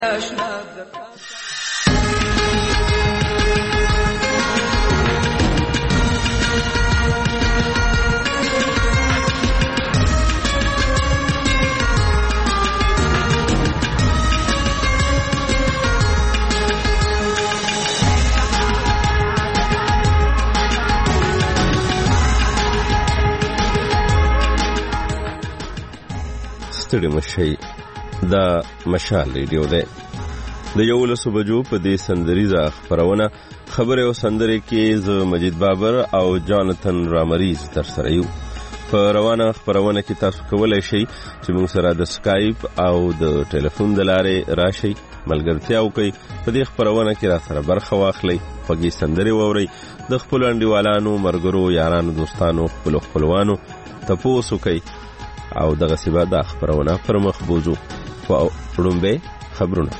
ستړي مشي دا مشال ریډیو ده د 11 بجو په دې سندریزه خبرونه خبره او سندره کې ز مجید بابر او جانتن رامریز تر سره یو په روانه خبرونه کې تاسو کولای شئ چې موږ سره د سکایپ او د ټلیفون د لارې راشي ملګرتیا وکړئ په دې خبرونه کې را سره برخه واخلئ پګي سندري ووري د خپل انډیوالانو مرګرو یارانو دوستانو خپلوانو تاسو کوي او دغه سیبا د خبرونه پر مخ بوزو او وړاندې خبرونه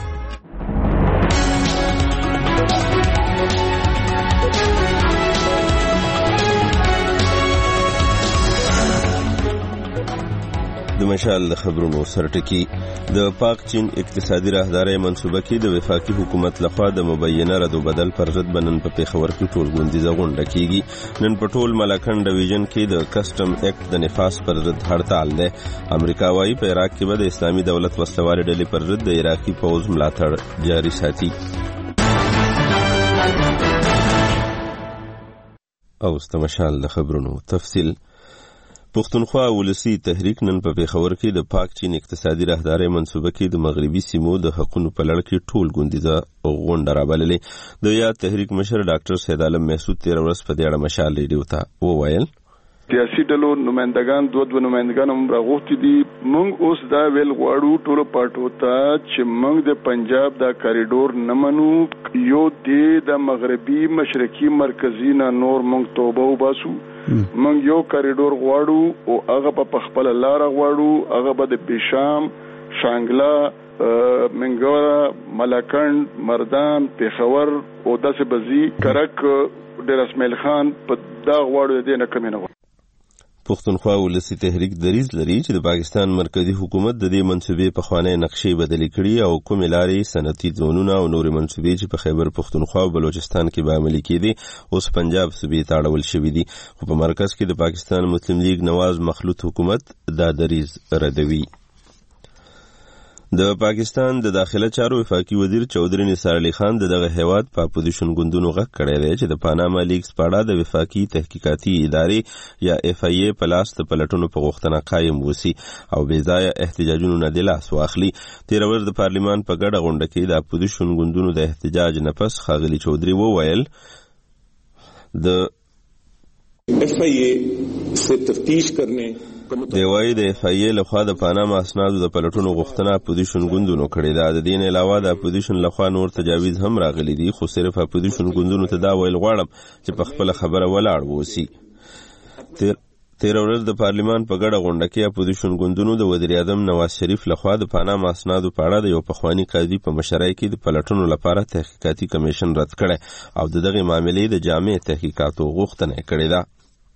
د مشال خبرونو سرټکی د پاک چین اقتصادي راهداري منصوبه کې د وفاقي حکومت لخوا د مبینه ردو بدل پر ضد بنن په پیښور کې ټول غونډه غونډه کیږي نن په ټول ملاکنډ ډیویژن کې د کسٹم ایکټ د نفاذ پر ضد هړتال ده امریکا وايي په عراق کې به د اسلامي دولت وسلوال ډلې پر ضد د عراقي فوج ملاتړ جاري ساتي او استمشال د خبرونو تفصیل پښتونخوا ولسی تحریک نن په پیښور کې د پاک چین اقتصادي راهداري منصوبه کې د مغربي سیمو د حقوقو په لړ کې ټول غونډه غونډه رابللې د یا تحریک مشر ډاکټر سید عالم محسود 13 ورځ په دې اړه مشال ریډیو ته وویل سیاسي ډلو نمائندگان دوه نمائندگان هم راغوښتي دي موږ اوس دا ویل غواړو ټول پارټو ته چې موږ د پنجاب دا کریډور نه منو یو د مغربي مشرقي مرکزي نه نور موږ توبه وباسو موږ یو کریډور غواړو او هغه په خپل لار غواړو هغه به د بشام شانګلا منګورا ملاکنډ مردان پیښور او داسې بزی کرک ډیر اسماعیل خان په دا غواړو د نه کمینه پښتونخوا ولسی تحریک دریز لري چې د پاکستان مرکزی حکومت د دې منصوبې په خوانې نقشې بدلې کړي او کومې لارې صنعتي زونونه او نورې منصوبې چې په خیبر پښتونخوا او بلوچستان کې به عملي کېدي اوس پنجاب صوبې ته اړول شوې دي خو په مرکز کې د پاکستان مسلم لیگ نواز مخلوط حکومت دا دریز ردوي د پاکستان د داخله چارو وفاقي وزیر چودري نثار علي خان دغه هیواد په اپوزیشن ګوندونو غږ کړی دی چې د پاناما لیکس پاړه د وفاقي تحقیقاتي ادارې یا اف ای ای پلاس د پلټونو په غوښتنه قائم وسی او بې ځایه احتجاجونو نه د لاس واخلي 13 ورځ د پارلیمان په ګډه غونډه کې د اپوزیشن ګوندونو د احتجاج نه پس ښاغلي چودري وویل د اف ای ای سے تفتیش کرنے دی وايي د اف ای ای لخوا د پاناما اسنادو د پلټونو غوښتنه اپوزیشن ګوندونو کړې ده د دین علاوه د اپوزیشن لخوا نور تجاویز هم راغلي دي خو صرف اپوزیشن ګوندونو ته دا ویل غواړم چې په خپل خبره ولاړ ووسی 13 ورځ د پارلیمان په ګډه غونډه کې اپوزیشن ګوندونو د وزیر اعظم نواز شریف لخوا د پاناما اسنادو په اړه د یو پخوانی قاضي په مشرۍ کې د پلټونو لپاره تحقیقاتي کمیشن رد کړي او دغه معاملې د جامع تحقیقاتو غوښتنه کړې ده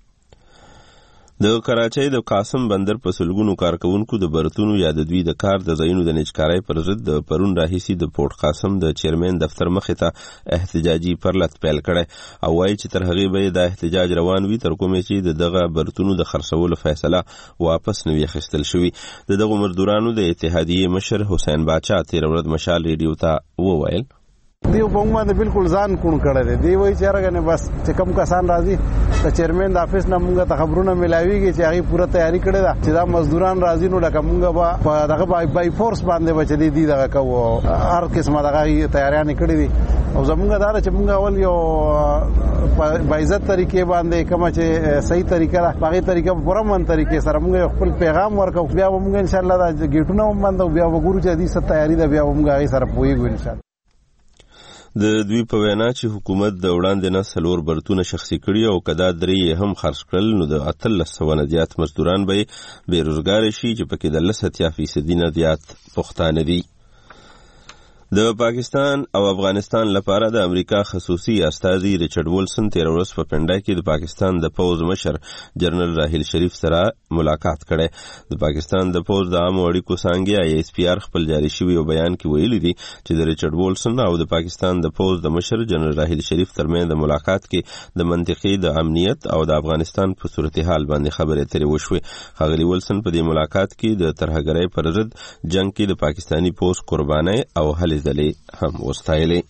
د کراچۍ د قاسم بندر په سلګونو کارکونکو د برتونو یا د دوی د کار د ځایونو د نچکارۍ پر ضد د پرون راهیسي د پورت قاسم د چیرمن دفتر مخې ته احتجاجي پرلط پیل کړي او وایي چې تر هغې به د احتجاج روان وي تر کومې چې دغه برتونو د خرڅولو فیصله واپس نه وي اخیستل شوي دغه مزدورانو د اتحادیې مشر حسین باچا 13 ورځ مشال ریډیو ته وویل دیو په باندې بالکل ځان کون کړی دی دی وایي چې هرګنه بس چې کم کسان راځي د چیرمن د افیس نه مونږ ته خبرونه ملاويږي چې هغه پوره تیاری کړی ده چې دا مزدوران راځي نو لکه مونږ به دغه بای فورس باندې بچلې دي دغه کو هر قسمه دغه تیاریان کړی دي او زمونږ دار چې مونږ اول یو بایزت طریقې باندې کوم چې صحیح طریقه ده هغه طریقه پوره من طریقې سره مونږ خپل پیغام ورکو بیا مونږ ان شاء الله دا گیټونه هم باندې بیا وګورو چې دې ست تیاری ده بیا مونږ هغه سره پويګو ان شاء الله د دوی په وینا چې حکومت د وړاندې نه سلور برتونه شخصي کړي او کدا درې هم خرڅ کړل نو د 1300 زیات مزدوران به بیروزګار شي چې پکې د 10% نه زیات پښتانه دي د پاکستان او افغانستان لپاره د امریکا خصوصي استازي ریچارډ وولسن تیر ورځ په پنډای کې د پاکستان د پوز مشر جنرال راحیل شریف سره ملاقات کړي. د پاکستان د پوز د عامو اړیکو څانګې ISPR خپل جاري شوی یو بیان کې ویلي دي چې د ریچارډ وولسن او د پاکستان د پوز د مشر جنرال راحیل شریف ترمنځ د ملاقات کې د منطقې د امنیت او د افغانستان په صورتحال باندې خبرې اترې وشوې. ښاغلي وولسن په دې ملاقات کې د ترهګرۍ پر ضد جنگ کې د پاکستاني پوز قربانۍ او هلې ځلې هم وستایلې.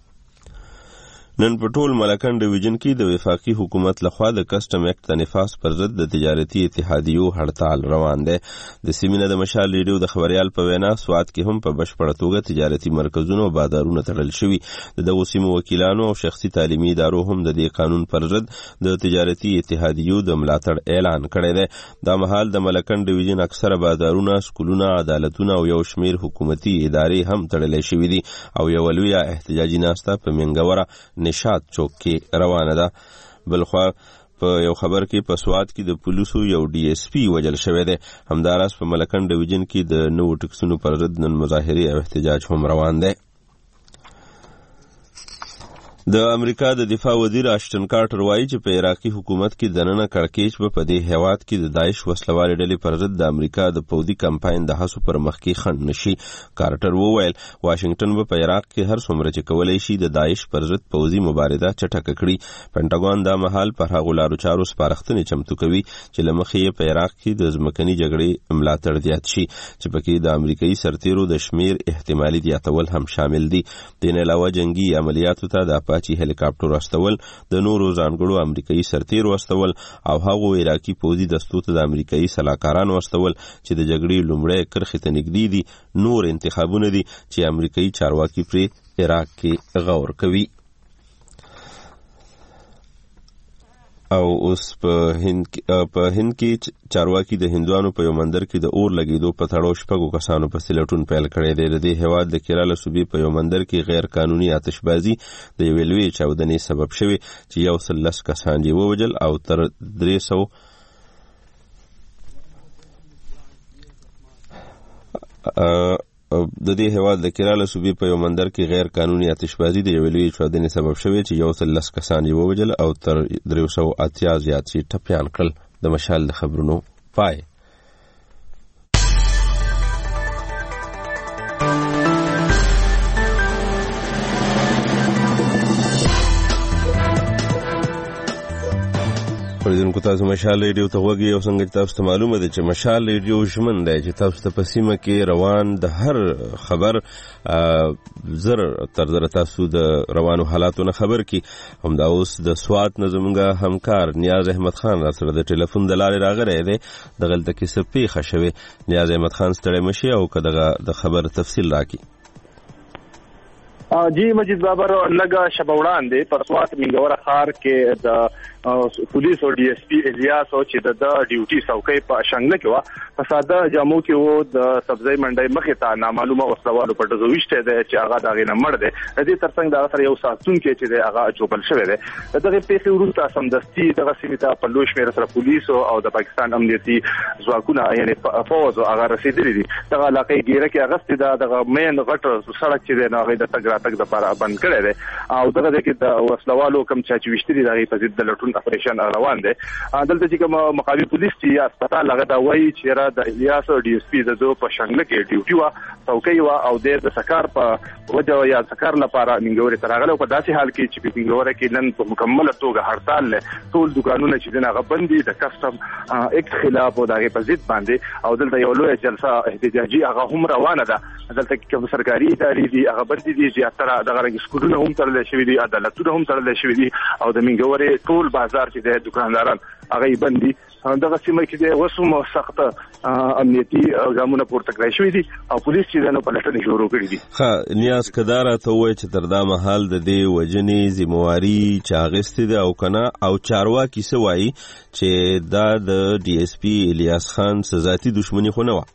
نن په ټول ملکن ډیویژن کې د وفاقي حکومت لخوا د کسټم اکټ د نفاذ پر ضد د تجارتي اتحادیو هړتال روان دی. د سیمینه د مشال ریډیو د خبريال په وینا سواد کې هم په بشپړه توګه تجارتي مرکزونه او بازارونه تړل شوي. د دغو سیمو وکیلانو او شخصي تعلیمي ادارو هم د دې قانون پر ضد د تجارتي اتحادیو د ملاتړ اعلان کړی دی. دا مهال د ملکن ډیویژن اکثره بازارونه، سکولونه، عدالتونه او یو شمیر حکومتي ادارې هم تړلې شوي دي او یو لویه احتجاجي ناسته په منګوره نشاد چوک کې روانه ده. بلخوا په یو خبر کې په سواد کې د پولیسو یو DSP وجل شوی دی. همداراز په ملکن ډیویژن کې د نوو ټکسونو پر ضد نن مظاهرې او احتجاج هم روان دی. د امریکا د دفاع وزیر اشټن کارټر وایي چې په عراقي حکومت کې دننه کړکېچ به په دې هیواد کې د داعش وسلوالې ډلې پر ضد د امریکا د پوځي کمپاین د هڅو پر مخ کې خنډ نشي. کارټر وویل واشنگټن به په عراق کې هر څومره چې کولی شي د داعش پر ضد پوځي مبارزه چټکه کړي. پینټاګون دا مهال پر هغو لارو چارو سپارښتنې چمتو کوي چې له مخې یې په عراق کې د ځمکني جګړې ملاتړ زیات شي چې پکې د امریکایي سرتیرو د شمیر احتمالي زیاتول هم شامل دي. دې نه علاوه جنگي عملیاتو ته د اپاچي هلیکاپټر واستول، د نورو ځانګړو امریکایي سرتیر واستول او هغو عراقي پوځي دستو ته د امریکایي سلاکاران واستول چې د جګړې لومړی کرښې ته نږدې دي. نور انتخابونه دي چې امریکایي چارواکي پرې عراق کې غور کوي. او اوس په هند کې چارواکي د هندوانو په یو مندر کې د اور لګېدو په تړاو 6 کسانو پسې لټون پیل کړی دی. د دې هیواد د کیرالا صوبې په یو مندر کې غیر قانوني آتشبازي د یوې لویې چاودنې سبب شوې چې 110 کسان یې ووژل او تر 300 د دې هیواد د کیرالا صوبې په یو مندر کې غیر قانوني آتشبازي د یوې لویې چاودنې سبب شوې چې 110 کسان یې ووژل او تر 380 زیات یې ټپیان کړل. د مشال د خبرونو پای. پرېدونکو تاسو مشال ریډیو ته غوږی او څنګه تاسو ته معلومه ده چې مشال ریډیو ژمن دی چې تاسو ته په سیمه کې روان د هر خبر زر تر زر تاسو د روانو حالاتو نه خبر کی. همدا اوس د سوات نه زموږ همکار نیاز احمد خان را سره د ټلیفون د لارې راغلی دی. دغلته کې څه پیښه شوې. نیاز احمد خان ستړی مشي او که دغه د خبر تفصیل راکړي. جی مجید بابر لگا شب وړاندې پر سوات منګوره ښار کې د پولیس او DSP الیاس او چې د ډیوټي څوکۍ په شنګله کې و په ساده جامو کې و د سبزی منډي مخې ته نامعلومه وسلوالو په ډزو وشته دی چې هغه دغه نه مړ دی. د دې ترڅنګ د سره یو ساتون کې چې هغه چوپل شوی دی. دغه پیښې وروسته سمدستي دغه سیمه ته په لوی شمېر سره پولیس او د پاکستان امنیتي ځواکونه یعنی فوج هغه رسیدلي دي. دغه علاقې ګیره کې اغستې دغه مین غټ سړک چې دی هغه د تګ راتګ لپاره بند کړی دی او دغه کې د وسلوالو کم چې وشتري دغه په ضد د لټون اپریشن روان دی. دلته چې کوم مقابل پولیس چې هسپتال هغه دا وایي چې را د الیاس او DSP د دو په شنګله کې ډیوټي وا څوکۍ وا او د سکار په وجه یا سکار لپاره منګوري ترغله په داسې حال کې چې منګوره کې نن په مکمل توګه هړتال له ټول دکانونه چې دغه بندي د کسټم اکټ خلاف او دغه په ضد باندې او دلته یو لوی جلسه احتجاجي هغه هم روانه ده. دلته کوم سرکاري ادارې دي هغه بندي دي چې تر دغه سکولونه هم تړل شوی دي، عدالتونه هم تړل شوی دي او د منګوري ټول بازار چې د دکانداران هغه بندي. دغه سیمه کې د وسوم سخت امنیتي ګامونه پورته کړی شوی دي او پولیس چې نو پلټنې شروع کړې دي. ښه نیاز کدار ته وایي چې تر دا مهال د دې وجنې ذمہواری چاغستې ده او کنه او چارواکي څه وایي چې دا د DSP الیاس خان ذاتي دښمنی خو نه و.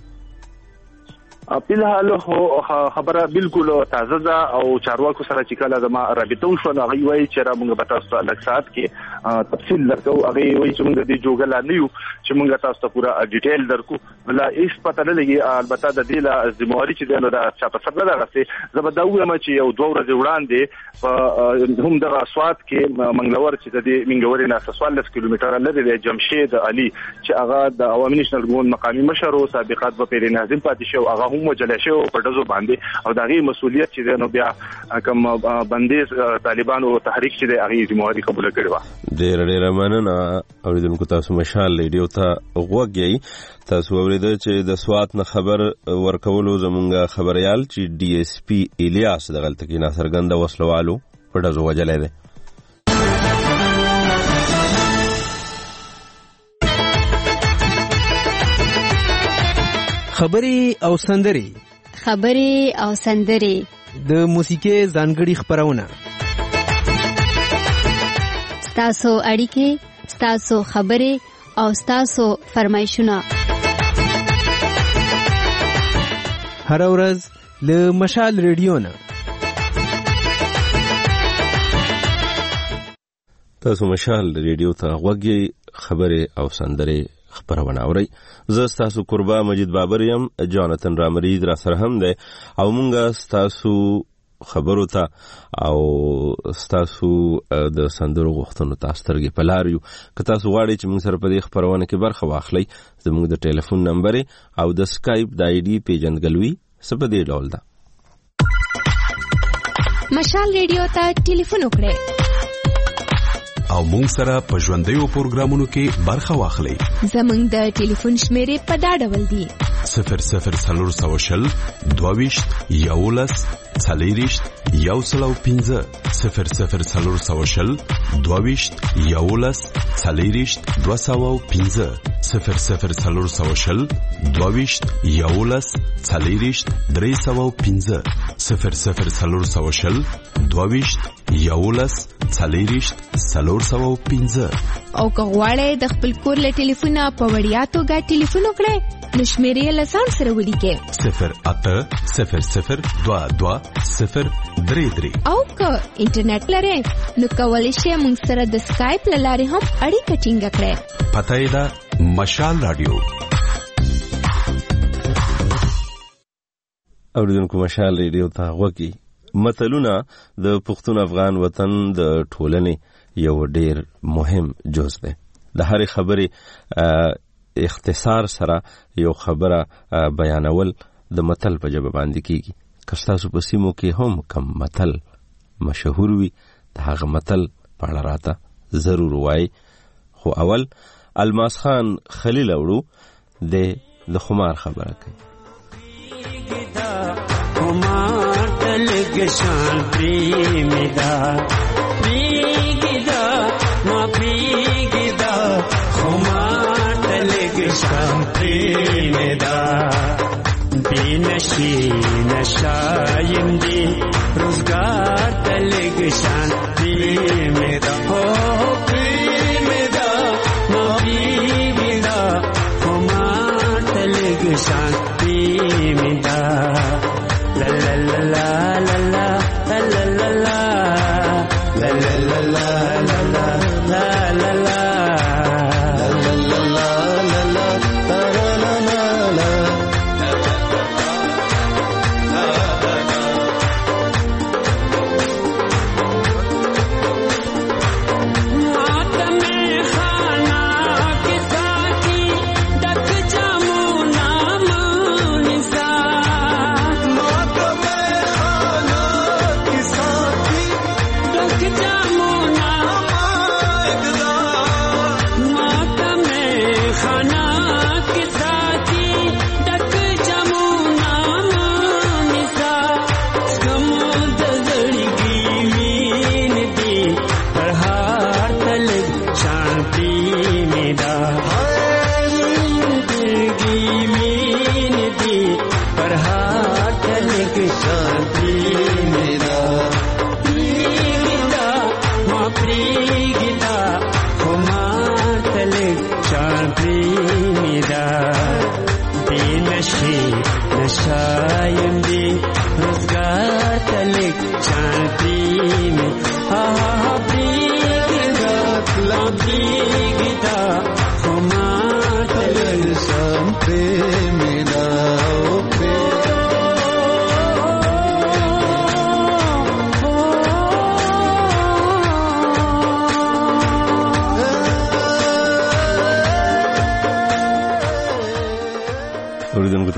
په الحال خبره بالکل تازه ده او چارواکو سره چې کله زما رابطه وشو هغه وایي چې را موږ به تاسو لږ ساعت کې تفصیل درکو. هغه وایي چې موږ د جوګل نه یو چې موږ تاسو ته پورا ډیټیل درکو، بل هیڅ پته نه لګي. البته د دې لا ذمہواری چې د چا په سر نه راغسته زبدا وایم چې یو 2 ورځې وړاندې په هم د اسوات کې منګلور چې د منګلور نه 14 کیلومتره لري د جمشید علي چې هغه د عوامي نشنل ګوند مقامی مشر او سابقات په پیر ناظم پاتې شو، هغه هم وجل شو په دزو باندې او دغه مسولیت چې نو بیا کوم بندیز طالبانو تحریک چې د هغه ذمہواری قبول کړی و. ډیر مننه اوریدونکو تاسو مشال ریډیو ته غوږی. تاسو اوریدل چې د سوات نه خبر ورکولو زمونږ خبريال چې ډي اس پی الیاس د غلطه کې ناصرګند وسلوالو په دزو وجلې ده. خبرې او سندرې د موسیقي ځانګړي خبرونه، ستاسو اړیکې، ستاسو خبرې او ستاسو فرمایشونه هر ورځ له مشال ریډیو نه. تاسو مشال ریډیو ته غوږی، خبرې او سندرې خبرونه اورئ. زه ستاسو قربا مجید بابر یم. جانتن رامرید را سره هم ده او مونږه ستاسو خبرو ته او ستاسو د سندرو غوښتنو ته سترګې په لار یو. که تاسو غواړئ چې موږ سره په دې خبرونه کې برخه واخلئ، زموږ د ټلیفون نمبر او د سکایپ د آی ډي پیژندګلوي څه په دې ډول ده. مشال ریډیو ته ټلیفون وکړئ او مونږ سره په ژوندیو پروګرامونو کې برخه واخلئ. زموږ د ټلیفون شمیرې په دا ډول دي: 0040 22 11 40 105 0040 22 11 40 205 0040 22 11 40 305 0040 22 11 40 305. او که غواړئ د خپل کور له ټلیفونه په وړیا توګه ټلیفون وکړئ نو شمیرې له ځان سره ولیکئ 0800 22 033. او که انټرنیټ لرئ نو کولی شئ موږ سره د سکایپ له لارې هم اړیکه ټینګه کړئ. پته یې ده مشال رادیو. اوریدونکو مشال ریډیو ته غوږی. متلونه د پښتون افغان وطن د ټولنې یو ډیر مهم جز ده. د هر خبرې اختصار سره یو خبره بیانول د متل په ژبه باندې کیږي. که تاسو په سیمو کې هم کم متل مشهور وي د هغه متل په اړه راته ضرور وایي. خو اول الماس خان خلیل اورو د خمار خبره کوي. خمار تلګ شان پریمدا پریګدا ما پریګدا خمار تلګ شان پریمدا بینشی نشایم دی روزگار تلګ شان پریمدا هو پریمدا ما پریګدا خمار تلګ شان پریمدا la la la la la la la la la la la la la la la la la la la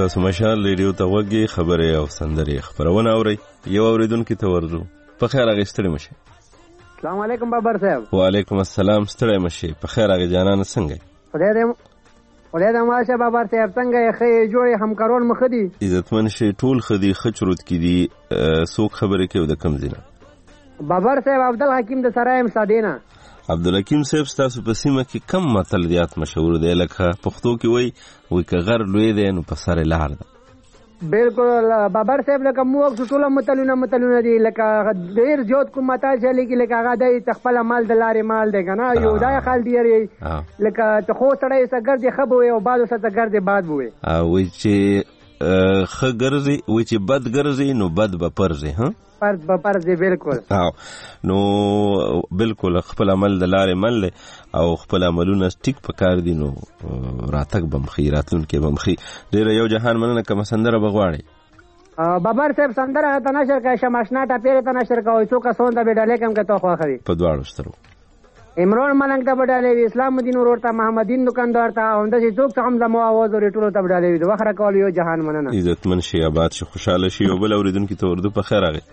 تاسو مشال ریډیو ته وګي خبره او سندري خبرونه اوري یو اوریدونکو ته ورځو په خیر هغه ستړي مشه. السلام علیکم بابر صاحب. وعلیکم السلام ستړي مشه په خیر هغه جانان څنګه خدای دې ماشه بابر صاحب څنګه خې جوړې همکارون مخدي عزتمن شي ټول خدي خچرود کی دي سوق خبره کې د کم زینه بابر صاحب عبد الحکیم د سرایم سادینا عبدالحکیم صاحب تاسو په سیمه کې کم متلدیات مشهور دي لکه پښتو کې وای که غر لوی دی نو په سره لار ده. بالکل بابر صاحب لکه موږ ټول متلونه دي لکه ډیر جوت کوم متل چې لکه هغه د تخپل مال د لارې مال دی کنه یو دا خال دی لکه ته خو سړی سګر دی خبوي او بعد سګر دی بعد وي وای چې خګرزي وای چې بد ګرځي نو بد به پرځي ها پرځي بالکل نو بالکل خپل عمل د لارې مل او خپل عملونه ټیک پکار دي نو راتک بمخي راتلون کې بمخي ډیر یو جهان مننه کوم سندره بغواړي بابر صاحب سندره ته نشر کا شماشنا ته پیره ته نشر کا وای څوک سون ته بداله کوم کې تو خو خري په دواړو سترو عمران ملنګ ته بداله اسلام الدین ورته محمدین دکاندار ته اوند چې څوک هم د مو आवाज ورټولو ته بداله وي وخره کول یو جهان مننه عزتمن شي آباد شي خوشاله شي او بل اوریدونکو ته ورده په خیر راغی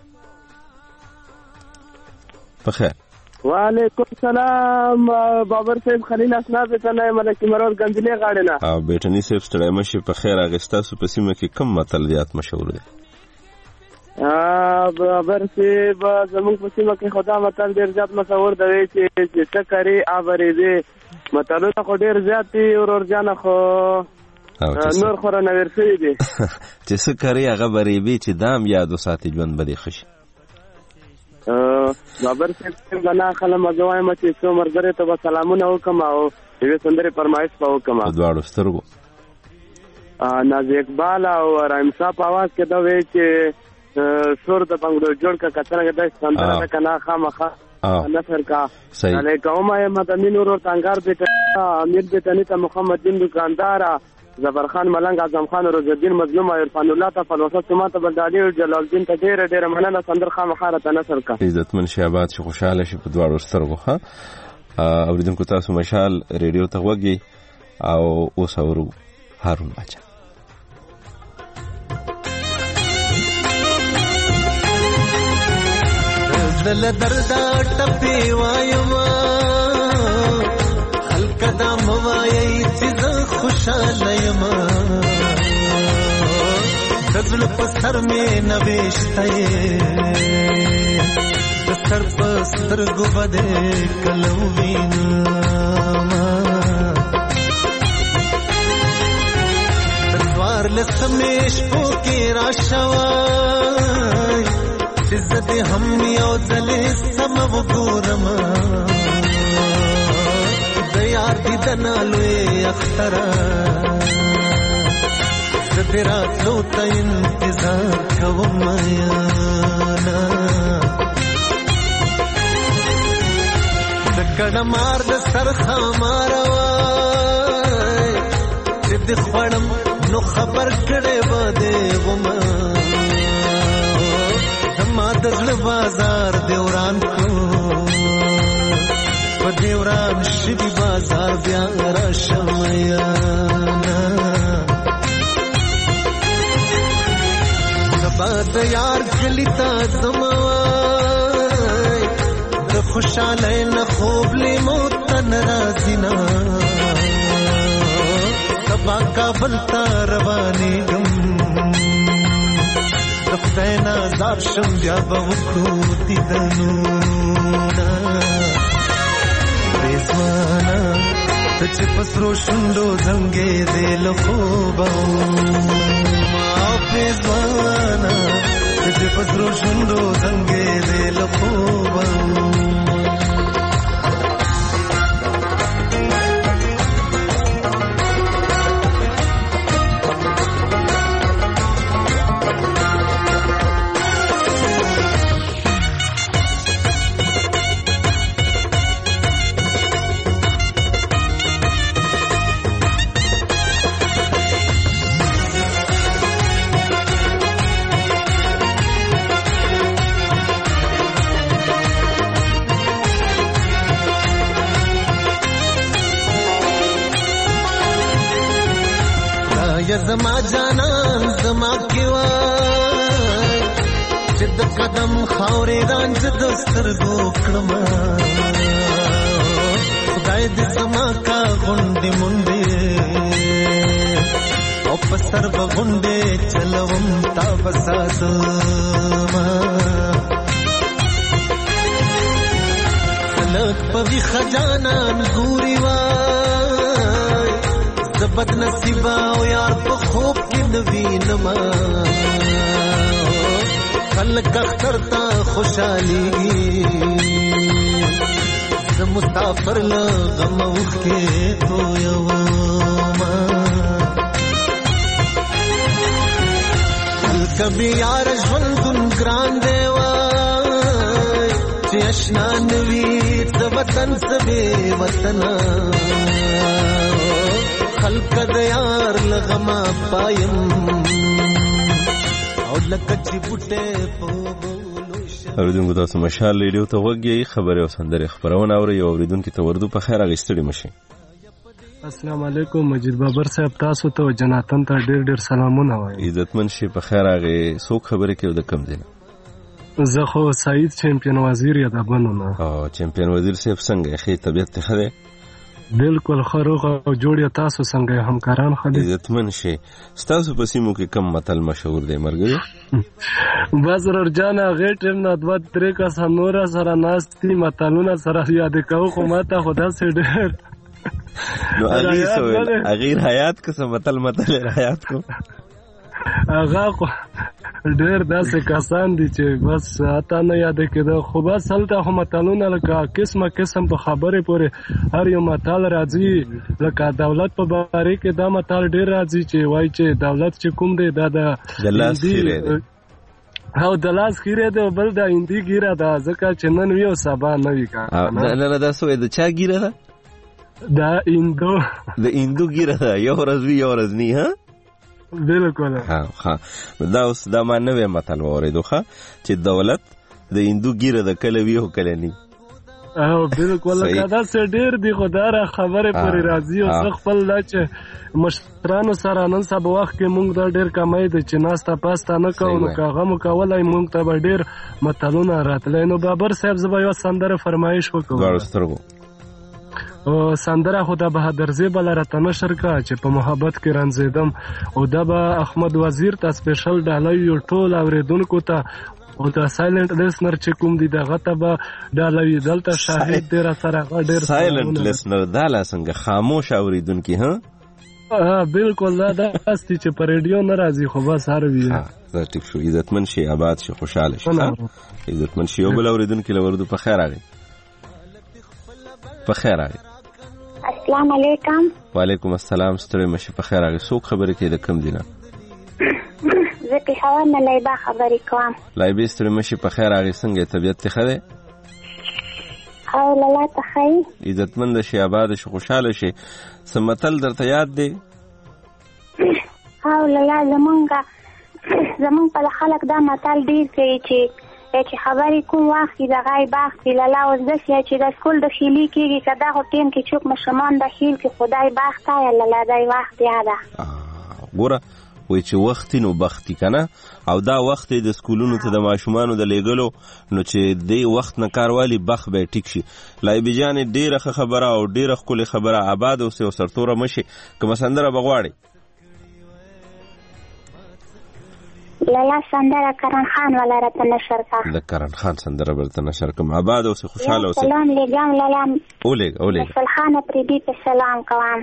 بخیر. وعلیکم السلام بابر صاحب خلیل اسناد ته نه ملک مرور گنجلې غاړه نه بیٹنی صاحب ستړی مشه په خیر اغستا سو په سیمه کې کم متلدیات مشهور دي بابر صاحب زموږ په سیمه کې خدا متل ډیر زیات مشهور دی چې ټکری اوری دي متلونه خو ډیر زیات دي اور جان خو نور خو نه ورسې دي چې څه کوي هغه بریبي چې دام یادو ساتي ژوند بده خشي بابر صاحب غنا خلم ازوایم چې څو مرګره ته سلامونه وکم او دې سندري فرمایش په وکم دواړو سترګو نازي اقبال او رحیم صاحب आवाज کې دا وی چې سور د بنگلور جوړ کا کتره د سندره کنا خامخا نصر کا علیکم مدنی نور تنگار بیت امیر بیتنی ته محمد دین دکاندار ظفر خان ملنګ اعظم خان روزالدین مظلوم عرفان الله ته فلسفه سمات بلدادي جلال الدین ته ډېر مننه سندر خامخاره ته نصر کا عزتمن شهباد شي خوشاله شي په دواړو سترګو ها اوریدونکو تاسو مشال ریډیو ته وګي او اوس اورو هارون بچا دل درد ټپي وایما خلک دا موایي چې خوشاله یم دزل په سر مې نوښته د سر په سترګو باندې کلو وینم دوار لسمېش په کې راشوي عزت هم یو ځلې سم وګورم یار دی دنالوی اخترا سترا تو تا انتظار کوم یانا دکڑا مار د سرخا ماروای چې د خوړم نو خبر کړي بده وما زما د زړه بازار دیوران کو دیوران شبی بازار بیا را شمیانا سبا د یار کلی تا زموای د خوشاله نه خوب لی موت ناراضینا سبا کابل تا رواني گم دفتینا زار شم بیا بوکو دیدنو ریزوانا تچ پسرو شندو زنگے دل خوباو ریزوانا تچ پسرو شندو زنگے دل خوباو زما جانا د قدم خاورې رانځ د سترګو کړم خدای دې زما کا غونډې منډې او په سر به غونډې چلوم تا بساتما خلق په ویښه جانان ګوري وای زه بد نصیبه او یار په خوب کې نه وینم خلق اختر تا خوشحالیږي زه مسافر له غم اوښکې تویومه کبھی یار ژوندون ګران دی وای چې اشنا نوي د وطن څه بې وطنه خلق د یار له غمه پایم او لکه چې بوټی په اوریدونکو تاسو مشال ریډیو ته وګورئ خبرې او سندرې خبرونه اورئ او اوریدونکو ته وردو په خیر اغستړي مشي. السلام علیکم مجید بابر صاحب تاسو ته جناتن ته ډېر ډېر سلامونه وایم. عزتمن شي په خیر اغه څوک خبرې کوي د کم دینه زه خو سعید چمپیون وزیر یا د بنونه او چمپیون وزیر صاحب څنګه ښه طبيعت ته خره بالکل خروغ او جوړ تاسو څنګه همکاران خدي عزتمن شي تاسو په سیمو کې کم متل مشهور دی مرګي بازار جانا غټر نه دوه درې کا سنورا سره ناستي متلونه سره یاد کوو خو ماته خدا سي ډېر نو اغیر حیات قسم متل حیات کو هغه ډېر داسې کسان دي چې بس اته نه یاد کېده خو بس هلته خو متلونه لکه قسمه قسم په خبرې پورې هر یو متل راځي لکه دولت په باره کې دا متل ډېر راځي چې وایي چې دولت چې کوم دی دا د لاس خیره دی او د لاس خیره دی بل د هندي ګیره ده ځکه چې نن وي او سبا نه وي نه دا سوې د چا ګیره ده د هندو ګیره ده یو ورځ وي یو ورځ نه ها بالکل ها دا اوس دا معنی متل اوریدو ښه چې دولت د هندو ګیره د کله وی او کله نه او بالکل دا څه ډېر دی خدای خبره پرې راځي او خپل لا چې مشرانو سره نن سبا وخت کې مونږ دا ډېر کمای دي چې ناستا پاستا نه کوو نو کاغه مو کولای مونږ ته ډېر متلونه راتلای نو بابر صاحب زبا یو سندره فرمایش وکړو ګارسترګو او سندره خو د بهادر زیبل راته نشر کا چې په محبت کې رنځیدم او د احمد وزیر ته سپیشل ډالۍ یو ټول اوریدونکو ته او د سایلنت لیسنر چې کوم دي دغه ته به ډالۍ دلته شاهد دی را سره ډېر سایلنت لیسنر دا لا څنګه خاموش اوریدونکو ها بالکل دا داسې چې په ریډیو نه راځي خو بس هر وی دا ټیک شو عزتمن شي آباد شي خوشاله شي عزتمن شي او بل اوریدونکو لوردو په خیر راغی په خیر راغی السلام علیکم وعلیکم السلام ستړي مشه په خیر راغی څوک خبرې کوي د کم دینه زه په حواله لایبه خبرې کوم لایبه ستړي مشه په خیر راغی څنګه طبيعت ته خره او لاله ته خیر عزتمند شي آباد شي خوشاله شي سمتل درته یاد دی او لاله زمونږ په خلک دا متل ډیر کوي چې خبرې کوم وخت د غای باغ لاله اوس د شي چې د سکول د خېلی کېږي کدا هو ټیم کې چوک مشمان د خېل کې خدای باغ تا لاله دای وخت یاده ګوره وای چې وخت نو بختي کنه او دا وخت د سکولونو ته د ماشومانو د لیګلو نو چې دی وخت نه کاروالي بخ به ټیک شي لایبي جان ډیره خبره او ډیره خپل خبره آباد او سرتوره مشي کوم سندره بغواړي لالا سندره کرن خان ولا راته نشر کا د کرن خان سندره ورته نشر کوم آباد او خوشاله او سلام لګم لالا اولګ سلخانه پری دې په سلام کوم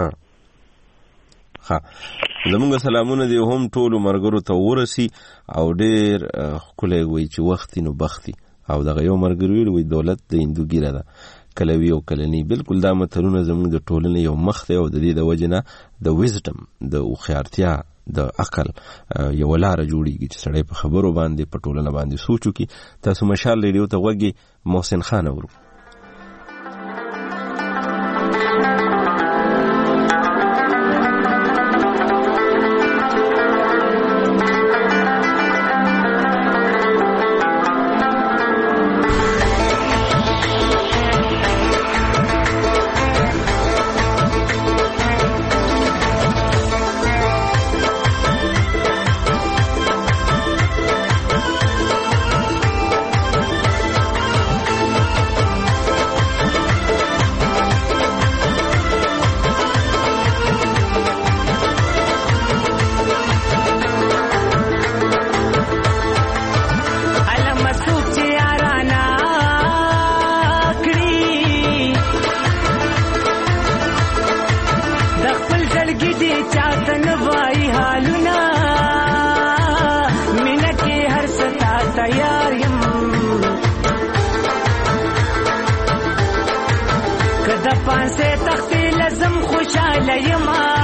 ها زموږ سلامونه دی هم ټول مرګرو ته ورسی او ډیر خلک وای چې وخت نو بختي او دغه یو مرګرو وی دولت د هندو ګیره ده کله وی او کله نه بالکل دا مترونه زموږ د ټولنې یو مخ دی او د دې د وجنه د ویزډم د خوارتیا د عقل یو لار جوړیږي چې سړی په خبرو باندې په ټولنه باندې سوچو کی تاسو مشال ریډیو ته وګي محسن خان اورو تیار یم کده پانسه تختی لزم خوشاله یم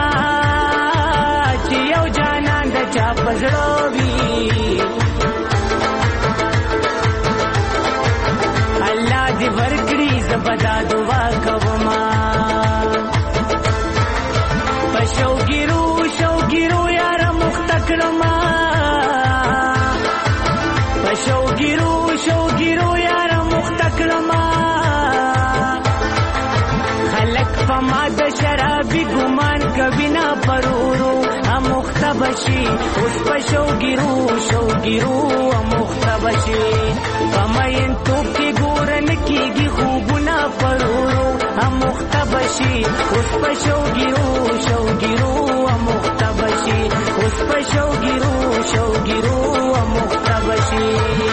چې یو جانان د چا پزړو وي الله دې ورکړي زبدا دعا کوما شوګیرو یار مختکړما شوګیرو یار مختکړما خلق فما د شرابي ګمان کوي نه پرورو مختبشي اوس په شوګیرو مختبشي پماین تو کې ګورن کېږي خوبونه پرورو مختبشي اوس په شوګیرو مختبشي اوس په شوګیرو مختبشي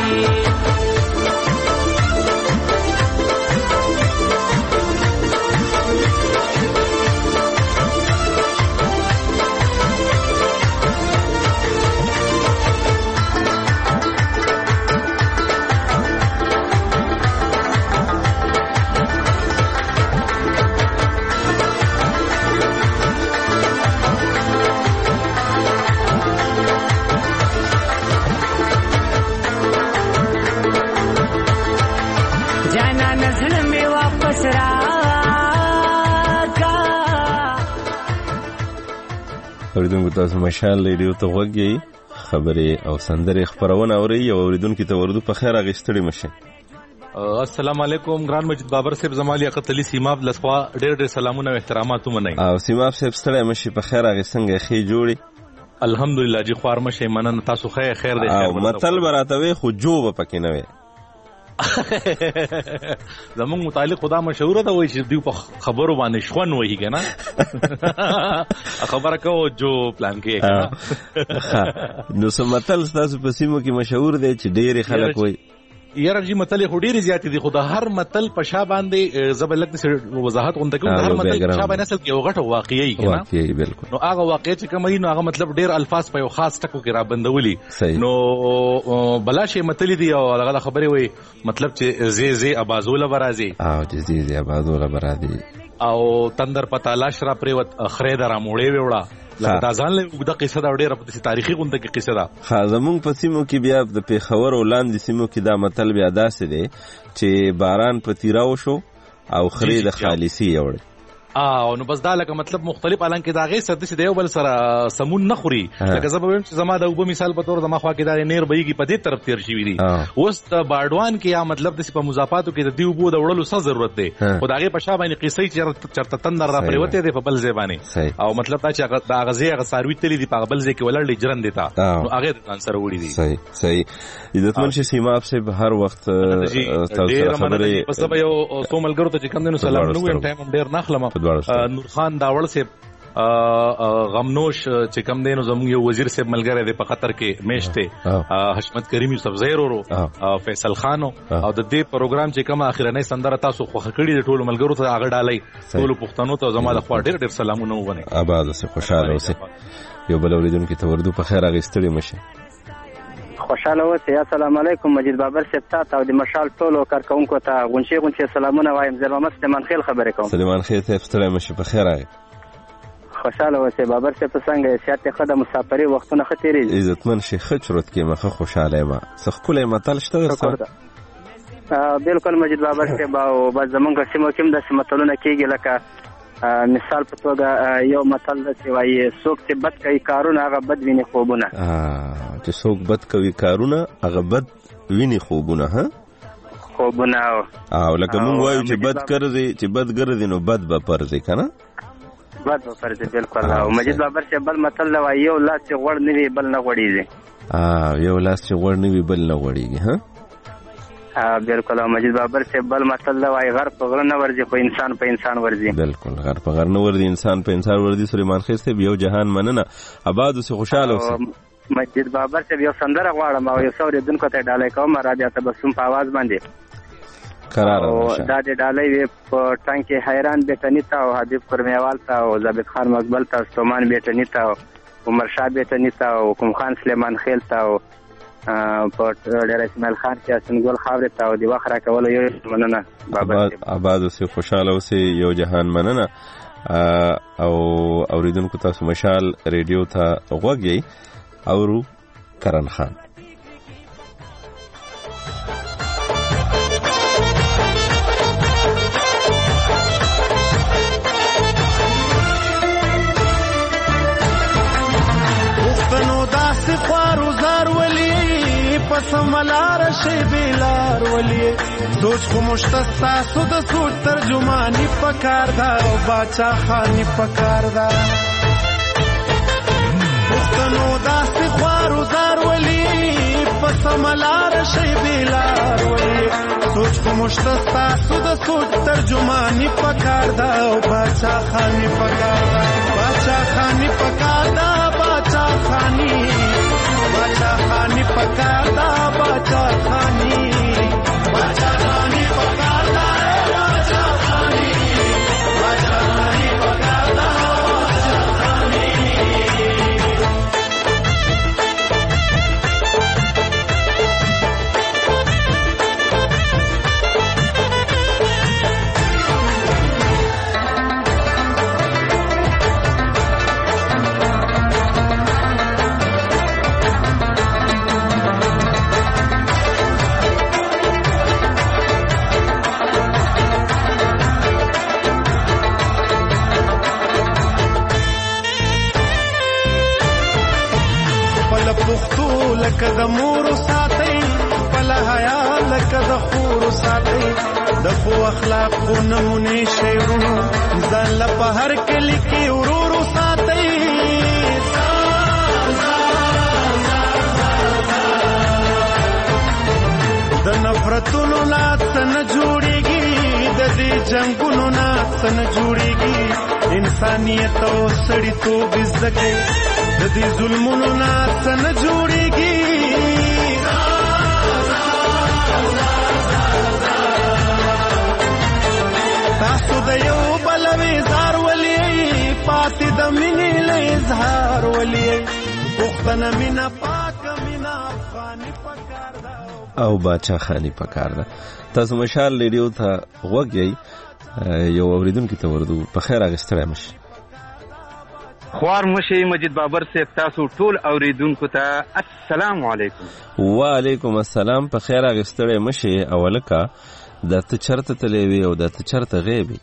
اوریدونکو تاسو مشال ریډیو ته غوږی خبرې او سندرې خبرونه اوري او اوریدونکو ته وردو په خیر اغستړي مشه. السلام علیکم ګران مجید بابر صاحب زمالي اقتلی سیماب لسوا ډېر احترامونه او احترامات ومنئ او سیماب صاحب ستړی مشه په خیر اغستنګ خې جوړي الحمدلله جی خوار مشه منن تاسو خیر دی او متل براتوي خو جو پکې نه وي زمون متعلق خدا مشهور ده وای چې دیو په خبرو باندې شخون وایي کنه خبره کو جو پلان کې کنه نو سمتل تاسو په سیمو کې مشهور دی چې ډېر خلک وایي یاره جی متل خډيري زیات دي خدا هر متل په شا باندې زبلک د وضاحت غونډه کوم هر متل په شا باندې اصل کې یو غټه واقعي کنه واقعي بالکل نو هغه واقعي چې کوم نو هغه مطلب ډېر الفاظ په یو خاص ټکو کې را بندولي نو بلاشه متل دي او هغه خبره وي مطلب چې زی ابازوله برازي او چې زی ابازوله برازي او تندر پتا لاش را پریوت خرید را موړې وړه دا ځان له د قصه دا ډېره په تاریخي غونډه کې قصه ده خازمون په سیمو کې بیا د پیښور او لاندې سیمو کې دا متل بیا داسې دی چې باران په تیراو شو او خرید خالصي وړه او نو بس دا لکه مطلب مختلف الان کې دا غي سد چې دیو بل سره سمون نه خوري لکه زبویم چې زما د وب مثال په تور د مخوا کې دا نیر بېږي په دې طرف تیر شي وي اوس د باډوان کې یا مطلب د په مضافاتو کې د دیو بو د وړلو څه ضرورت دی خو دا غي په شابه باندې قصې چرته تندر را پریوته دی په بل ځای باندې او مطلب دا چې دا غزي هغه ساروي تللی دی په بل ځای کې ولړ جرن دیتا نو هغه د انسر وړي دی صحیح عزتمن شي سیما اپ سے هر وخت تاسو خبره په سبا یو توملګرو ته کوم دنو سلام نو ټایم ډیر نخلم نور خان داول سے غمنوش چې کم دینو زموږ یو وزیر صاحب ملګری دی په قطر کې میشته حشمت کریم یوسف زهیر ورو فیصل خانو او د دې پروګرام چې کوم اخیرنۍ سندره تاسو خوښ کړی د ټولو ملګرو ته هغه ډالۍ ټولو پښتنو ته زموږ د خوا ډېر سلامونه وونه آباد اوسه خوشاله اوسه یو بل اوریدونکو ته وردو په خیر اغستړي مشه خوشاله اوسه السلام علیکم مجید بابر صاحب ته او د مشال ټولو کارکونکو ته غونچې سلامونه وایم زه محمد سلیمان خیل خبرې کوم سلیمان خیل ته ستړی مشه په خیر راغی خوشاله اوسه بابر صاحب څنګه سیاست خدای مسافرې وختونه ختیری عزتمن شیخ چرت کې مخه خوشاله ما سخکولې متل شته بالکل مجید بابر صاحب او بس زمونږ سیمو کې د سمتلونه کېږي لکه مثال په توګه یو متل چې وایي څوک چې بد کوي کارونه هغه بد ویني خوبونه چې څوک بد کوي کارونه هغه بد ویني خوبونه ها خوبونه او لکه مونږ وایو چې بد ګرځي نو بد به پرځي کنه بد به پرځي بالکل او مجید بابر صاحب بل متل وایي یو لاس چې غوړ نه وي بل نه غوړیږي یو لاس چې غوړ نه وي بل نه غوړیږي ها بالکل مجید بابر صاحب بل متل وایي غر په غر نه ورځي خو انسان په انسان ورځي بالکل غر په غر نه ورځي انسان په انسان ورځي سلیمان خیل صاحب یو جهان مننه آباد اوسه خوشاله اوسه مجید بابر صاحب یو سندره غواړم او یو څو دن کوته ډالۍ کوم راځي تبسم په आवाज باندې قرار دا د ډالۍ په ټانکي حیران بیٹنی تا او حبیب کرمیوال تا او ضابط خان مقبل تا استومان بیٹنی تا عمر شاه بیٹنی تا او کوم خان سلیمان خیل تا او په ډېر اسماعیل خان کې اسنګل خاورې ته او د وخت راکولو یو مننه بابر آباد اوسئ خوشحاله اوسئ یو جهان مننه او اوریدونکو تاسو مشال ریډیو ته غوږ یې اورو کرن خان سملار شي بلار ولي سوچ خو مشتستا سود سود ترجمانی پکار دا او باچا خانی پکار دا پختنو داس خوارو زار ولي سملار شي بلار ولي سوچ خو مشتستا سود سود ترجمانی پکار دا او باچا خانی پکار دا باچا خانی پکار دا باچا خانی باچا خانی پکاردا باچا خانی باچا خانی پکاردا باچا خانی باچا خانی پکاردا باچا خانی لکه د مور ساتي خپل حیا لکه د خور ساتي د خو اخلاق خو نمونه شعرونو ځان له په هر کلی کې ورور ساتي د نفرتونو لات نه جوړيږي د دې جنگونو نه جوړيږي انسانيت او سړیتوب زکه د دې ظلمونو نه جوړيږي تاسو د یو بلوي زار ولي پاتې د مینې له اظهار ولي پختنه مینا پاک مینا افغاني پکار دا او باچا خانی پکار دا تاسو مشال ریډیو ته غوږ یې یو اوریدونکو ته ورته په خیر اغستړی مشي خوار مشي مجید بابر سے تاسو ټول اوریدونکو ته السلام علیکم وعلیکم السلام په خیر اغستړی مشي اولکا د ته چرته تلوي او د ته چرته غیبي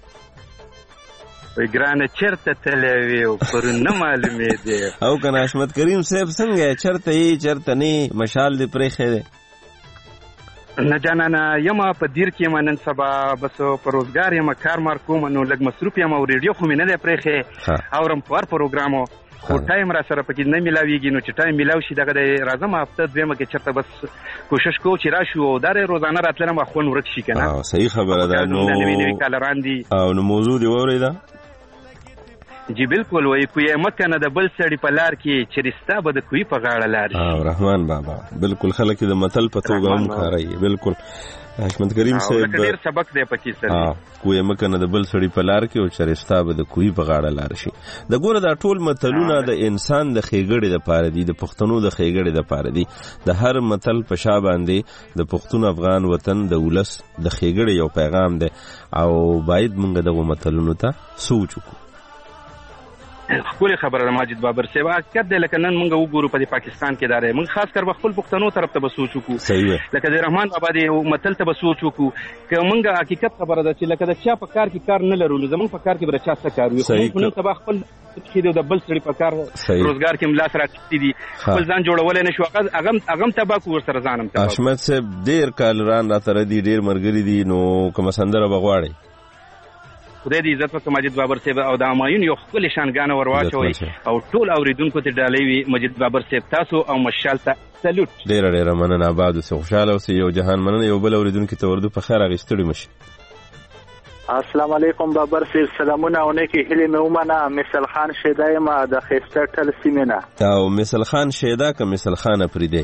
وی ګرانه چرته تلوي او پر نه معلومه دي او کنه حشمت کریم صاحب څنګه چرته یې چرته نه مشال دی پرې خېده نه جانانا یما په دیر کې منن سبا بس په روزګار یم کار مار کوم نو لګ مصروف یم او ریډیو خو مینه پرې خې اورم پر پروګرامو خو ټایم را سره پکې نه ملاویږي نو چې ټایم ملاوي شي دغه راځم هفته دویمه کې چرته بس کوشش کو چې راشو او دار روزانه راتلنه ما خون ورک شي کنه صحیح خبره ده نو او نو موضوع دی وریدا جی بالکل وای کوی مکه نه د بل سړی په لار کې چریستا به د کوی په غاړه لار شي رحمان بابا بالکل خلک د متل په توګه هم کاروي بالکل حشمت کریم صاحب ډیر سبق دی پکې سره کوی مکه نه د بل سړی په لار کې او چریستا به د کوی په غاړه لار شي د ګوره دا ټول متلونه د انسان د خېګړې د پاره دي د پښتنو د خېګړې د پاره دي د هر متل په شا باندې د پښتون افغان وطن د ولس د خېګړې یو پیغام دی او باید موږ دغه متلونو ته سوچ وکړو خپل خبره ماجد بابر صاحب اکد لکه نن موږ وګورو په پاکستان کې دارې موږ خاص کر خپل پښتنو طرف ته بسوچ وکړو لکه د رحمان بابا دی متل ته بسوچ وکړو که موږ حقیقت خبره ده چې لکه د چا په کار کې کار نه لرو زموږ په کار کې برچا څه کار وي خو نن سبا خپل کې د بل سړي په کار روزګار کې ملاس راځي دي خپل ځان جوړول نه شو اغم تباکو ور سره ځانم تباکو حشمت صاحب ډیر کال ران را تر دي ډیر مرګري دي نو کوم سندره بغواړي خدای دې عزت وکړي مجید بابر صاحب او د امایون یو خپل شانګانه ورواچوي او ټول اوریدونکو ته ډالۍ وي مجید بابر صاحب تاسو او مشال ته سلوټ ډیر مننه آباد اوسئ خوشاله اوسئ یو جهان مننه یو بل اوریدونکو ته ورته په خیر اغستړي مشي السلام علیکم بابر صاحب سلامونه اونه کې هلي مې ومنه مثل خان شیدا ما د خېستر تل سیمینه او مثل خان شیدا که مثل خان افریدی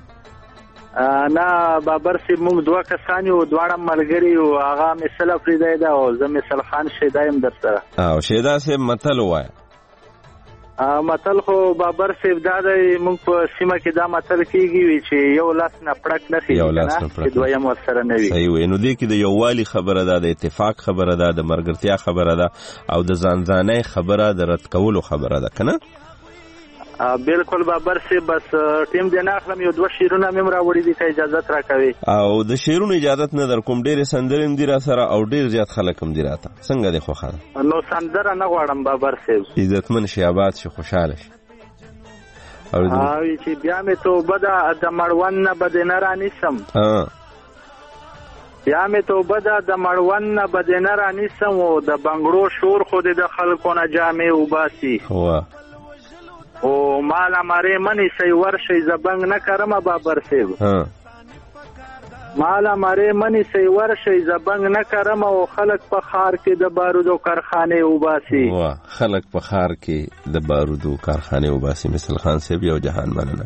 نه بابر صاحب موږ دوه کسان یو دواړه ملګري او هغه مثل افریدی دا او زه مثل خان شیدا يم درسره او شیدا صاحب متل وایي متل خو بابر صاحب دا دی موږ په سیمه کې دا متل کېږي چې یو لاس نه پړک نه خېږي چې دویم ورسره نه وي. صحیح وي. نو دې کې د یووالي خبره ده، د اتفاق خبره ده، د ملګرتیا خبره ده او د ځانځانۍ خبره، د رد کولو خبره ده که نه؟ بالکل بابر صاحب. بس ټیم دې نه اخلم، یو 2 شعرونه مې راوړي دي که اجازت راکوي. او د شعرونو اجازت نه در کوم، ډېرې سندرې هم دي را سره او ډېر زیات خلک هم دي راته. څنګه دې خوښه ده؟ نو سندره نه غواړم بابر صاحب. عزتمن شي، آباد شي، خوشحاله شي. چې بیا مې توبه ده د مړوند نه به دې نه رانیسم، بیا مې توبه ده د مړوند نه به دې نه رانیسم، او د بنګړو شور خو دې د خلکو نه جامې وباسي. او مالا ماره منی سی ورشی زبنگ نکرم بابر صاحب. مالا ماره منی سی ورشی زبنگ نکرم او خلق په خار کې د بارودو کارخانه وباسي. خلق په خار کې د بارودو کارخانه وباسي. مثل خان صاحب یو جهان مننه.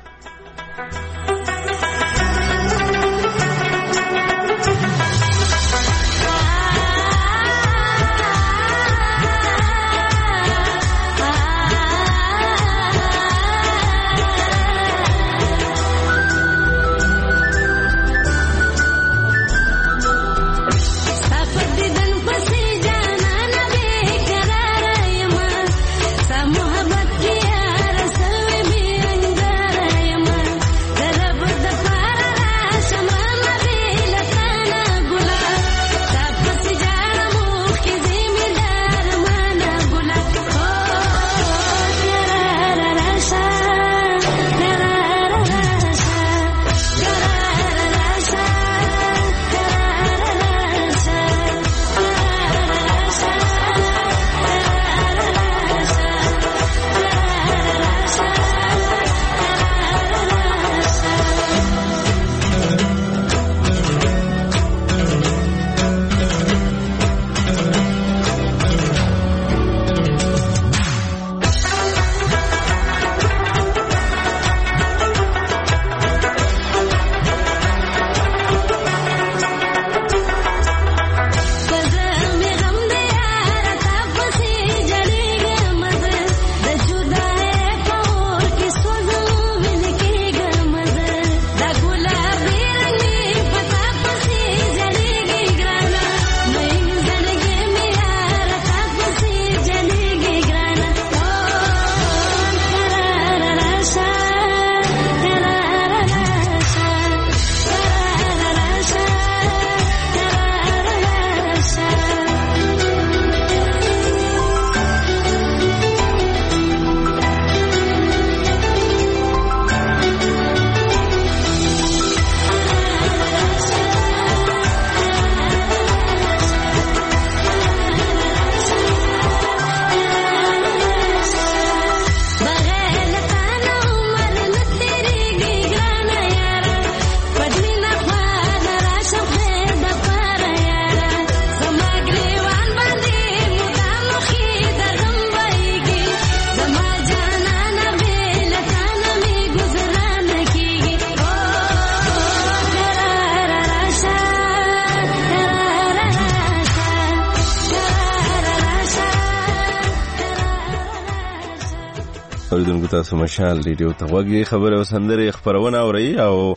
اوریدونکو تاسو مشال ریډیو ته غوږی خبره او سندره خبرونه اوري او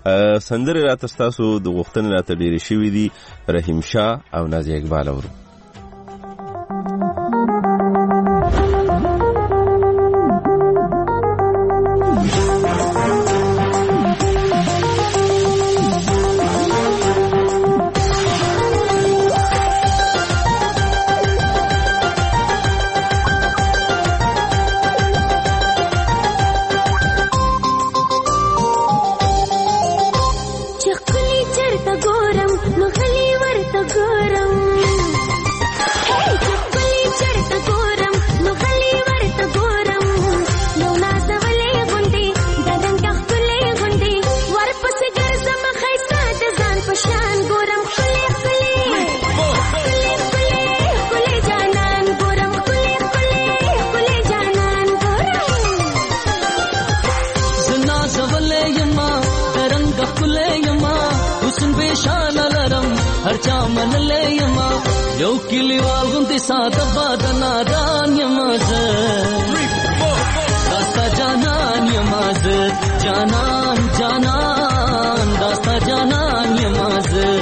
سندره راته تاسو د غوښتنې راته ډیرې شوې دي. رحیم شاه او نازیه اقبال اورو. یو کلیوال غوندې ساده باد نادان یم زه جانان جانان داستا جانان یمازه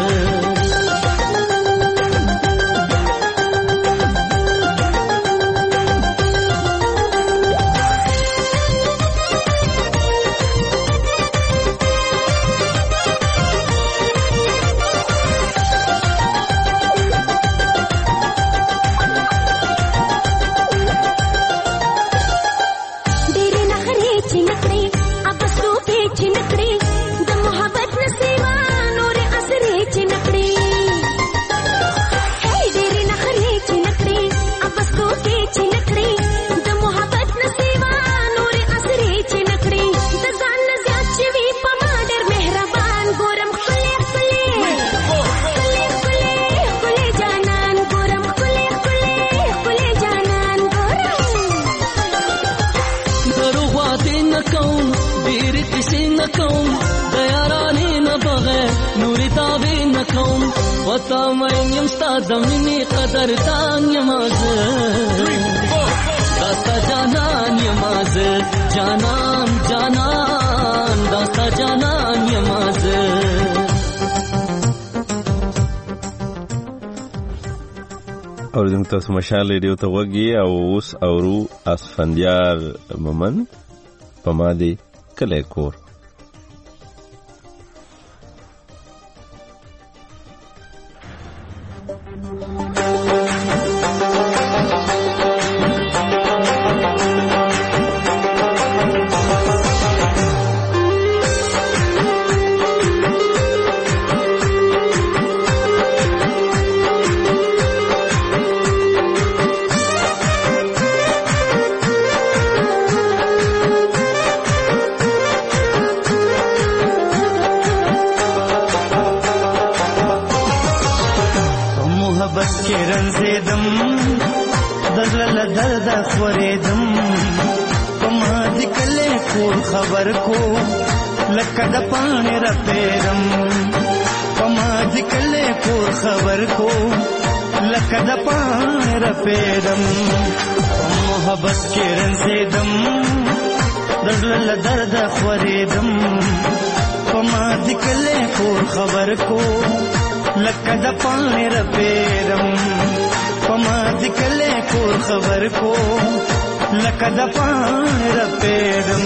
وتا مې مستا زمینی قدر تان یماز داستا جانان یماز جانان جانان داستا جانان یماز اوریدونکو تاسو مشال ریډیو ته وګي او اوس اورو اسفندیار مومن پمادي کله کور خبر کو لکد پانی رپیرم پما دکلے کو خبر کو لکد پانی رپیرم محبت کے رنزیدم دزل درد خوریدم پما دکلے کو خبر کو لکد پانی رپیرم پما دکلے کو خبر کو لکد پانی رپیرم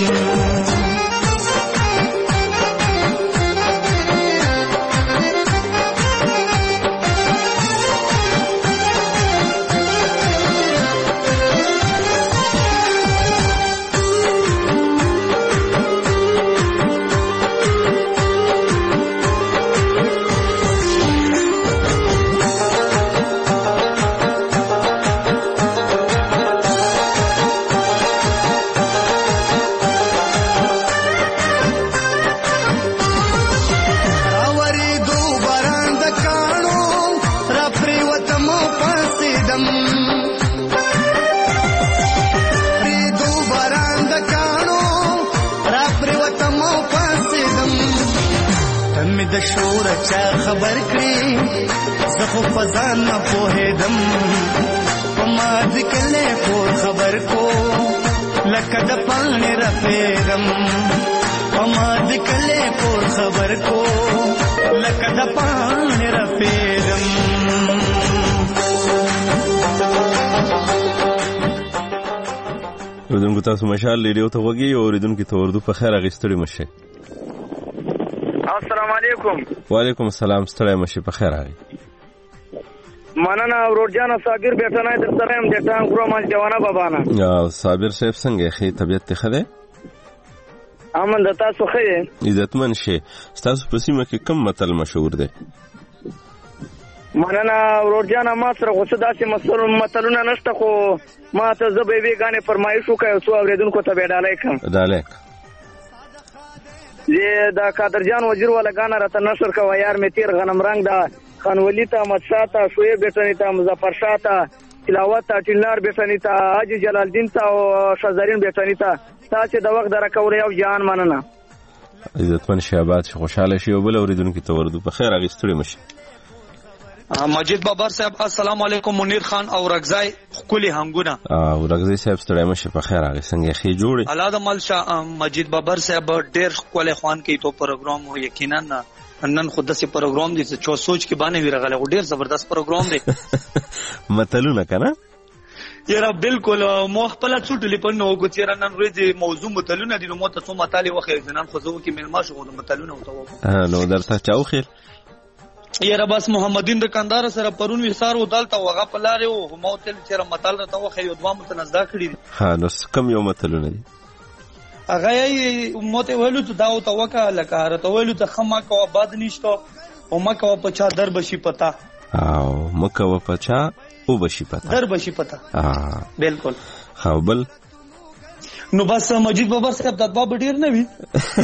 د شور چا خبر کړي زخو فزان نه پوهېدم پما ذکلې پور خبر کو لکه د پانی رپېدم پما ذکلې پور خبر کو لکه د پانی رپېدم اوریدونکو تاسو مشال ریډیو ته وګورئ او اوریدونکو ته اردو په خیر اغوستړي مشه. السلام علیکم. وعلیکم السلام. ستړی مشه په خیر راغی. مننه ورورجان صابر بیٹا نه در سره هم د ټان ګرو مال جوانا بابانا. یا صابر صاحب څنګه خې طبيعت ته خده؟ امن د تاسو خې عزتمن شه. تاسو په سیمه کې کم متل مشهور دی؟ مننه ورورجان ما سره غوسه داسې متلونه نشته خو ما ته زبې غانې فرمایش وکړ او اوریدونکو ته به ډالای کوم. ډالای زه دا قادر جان وزیر والا غانا راته نشر کا یار می تیر غنم رنگ دا خان ولی تا مدشاتا شویب بیٹنی تا مظفر شاه تا تلاوت تا ټینار بیٹنی تا حاجی جلال الدین تا او شازرین بیٹنی تا تاسو د وخت درکول یو جان مننه. عزتمن شهباز خوشاله شي او بل اوریدونکو ته ورده په خیر اغستړي مشه. مجید بابر صاحب السلام علیکم. منیر خان او رغزای خولي هنګونه او رغزای صاحب ستړی مشه په خیر هغه څنګه خې جوړي الله د مل شاه. مجید بابر صاحب ډېر خولي خوان کوي تو پروګرام او یقینا نن خود دسه پروګرام دي چې سوچ کې باندې ورغله ډېر زبردست پروګرام دی. متلونه کنه یاره بالکل مو خپل څټلې په نو کو چیرې نن ورځې موضوع متلونه دي نو مو ته څو متالي وخت نن خو زه کې ملما شو د متلونه وته نو درته چاو خیر یاره بس محمدین دکاندار سره پرون وسار ودالته وغه په لارې او مو تل چیرې متال راته وخت یو دوه متنزدا کړی دي. ها نو کم یو متلونه دي هغه مو ته ویلو ته دا او ته وکا لکه راته ویلو ته خما کو آباد نشته او مکه په چا در بشي پتا او مکه په چا او بشي پتا در بشي پتا بالکل خپل نو بس مجید بابر صاحب د باب ډیر نه وی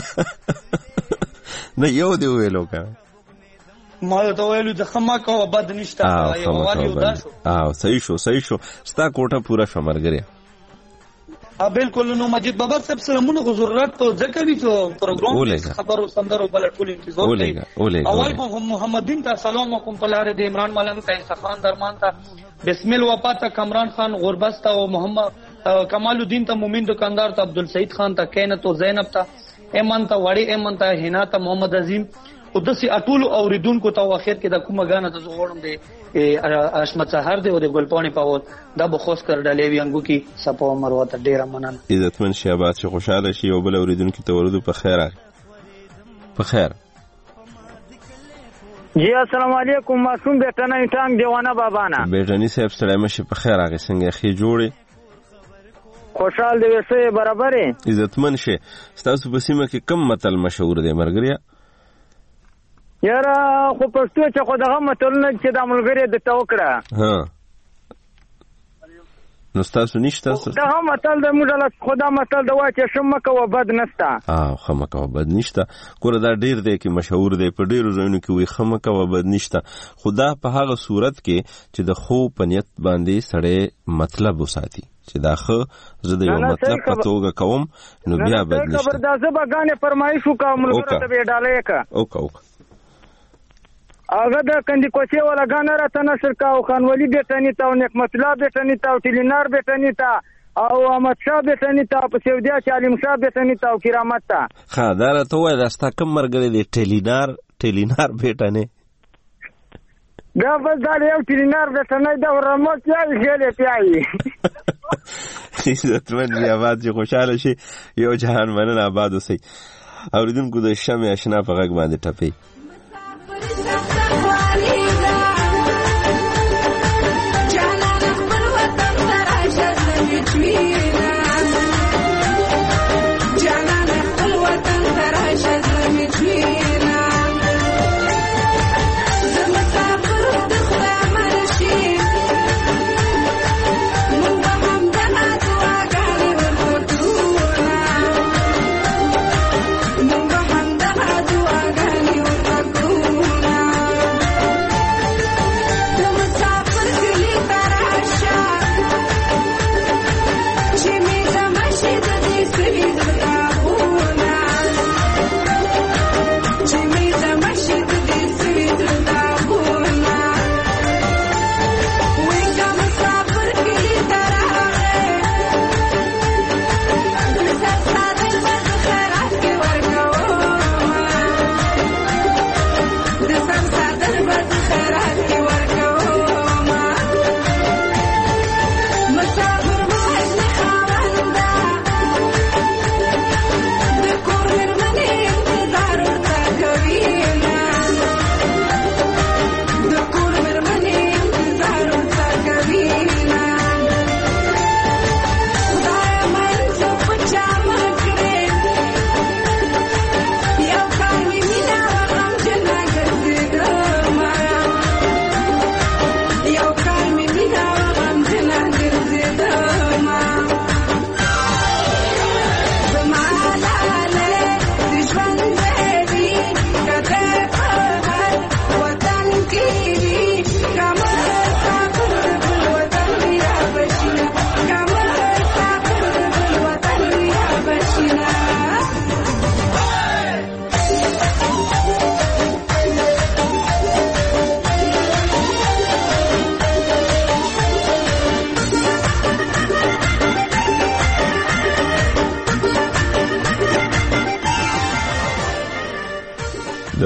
نه یو دی ویلو کا ما ته ویلو د خما کو آباد نشته یو والی ودا شو صحیح شو ستا کوټه پورا شمرګره بالکل. نو مجید بابر صاحب سلامونه کو ضرورت ته ځکه وی چې پروګرام خبرو سندرو بل ټول انتظار کوي. اول محمدین ته سلام علیکم پلار د عمران ملنګ ته صفان درمان ته بسم الله وفات کمران خان غربست او محمد کمال الدین ته مومن دکاندار ته عبدالسعید خان ته کینت او زینب ته ایمان ته وړي ایمان ته حنا ته محمد عظیم او دسي اټول اوریدونکو ته اخر کې د کومه غانه ته زغړم دي اشمت سحر دی او د ګلپانی پاول دا بخوس کر ډلې وینګو کې سپو مروه ته ډیره مننه. عزتمن شهباز چې خوشاله شي او بل اوریدونکو ته ورودو په خیر جی السلام علیکم. معصوم بیٹنه ټانګ دیوانه بابانا بیٹنی صاحب ستړی مشه په خیر هغه څنګه خې جوړي خوشحال دی وسه برابرې عزتمن شه. تاسو په سیمه کې کم متل مشهور دی مرګریا یاره خو پښتو چې خو دغه متلونه چې د ملګری د توکړه ها نو تاسو نشته دغه متل د موږ خدا متل د واچې شمکه و بد نسته خمکه و بد نشته ګوره دا ډیر دی کې مشهور دی په ډیرو ځایونو کې وي خمکه و بد نشته خدا په هغه صورت کې چې د خو په نیت باندې سړی مطلب وساتي چې دا خو زه د یو مطلب په توګه کوم نو بیا بد نشته. خبر دا زه بګانې فرمایش وکړم ملګرو ته به ډالې کا اوکا هغه د کندی کوچې ولا غانا راته نشر کا او خانولی بیٹنی تا او نعمت الله بیٹنی تا او تلینار بیٹنی تا او احمد شاه بیٹنی تا په سعودیا چې علیم شاه بیٹنی تا او کرامت تا ها دا راته وای دا ستا کوم مرګره دی تلینار بیٹنی دا بس دا یو تلینار بیٹنی دا ورموت یا غلې پیایي عزتمن بیا آباد چې خوشاله شي یو جهان مننه آباد اوسئ. اوریدونکو د شمع اشنا په غږ باندې ټپي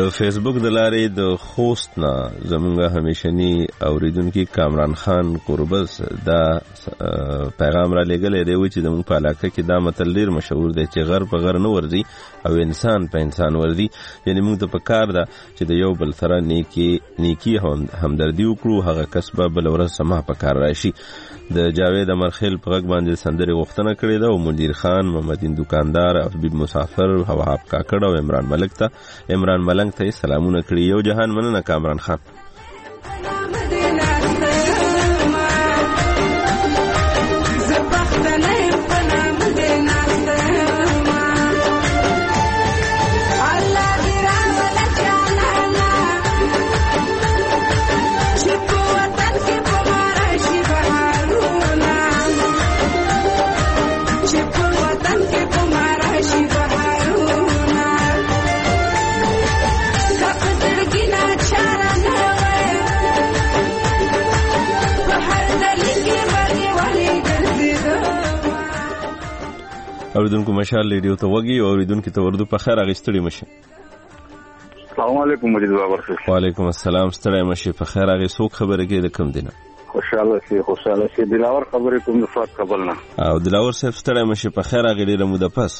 د فیسبوک د لارې د خوست نه زمونږ همیشنی اوریدونکي کامران خان قربز دا پیغام را لګلې دی چې زمونږ په علاقه کې دا متل ډیر مشهور دی چې غر په غر نه ورځي او انسان په انسان ورځي. یعنی موږ ته پکار ده چې د یو بل سره نیکی همدردي وکړو، هغه کسبه بل ورځ سما پکار راشي. د جاوید امرخیل په غږ باندې سندرې غوښتنه کړې ده او مدیر خان، محمدین دکاندار، حبیب مسافر، وهاب کاکړ او عمران ملنګ ته سلامونه کړي. یو جهان مننه کامران خان. اوریدونکو مشال ریډیو ته وږي او اوریدونکو ته وردو په خیر اغستړي مشه. السلام علیکم مجید بابر. وعلیکم السلام. ستړی مشه په خیر اغه څوک خبره کې د کم دینه؟ خوشاله شي دلاور خبرې کوم د فات قبل نه. او دلاور صاحب ستړی مشه په خیر اغه ډیره موده پس.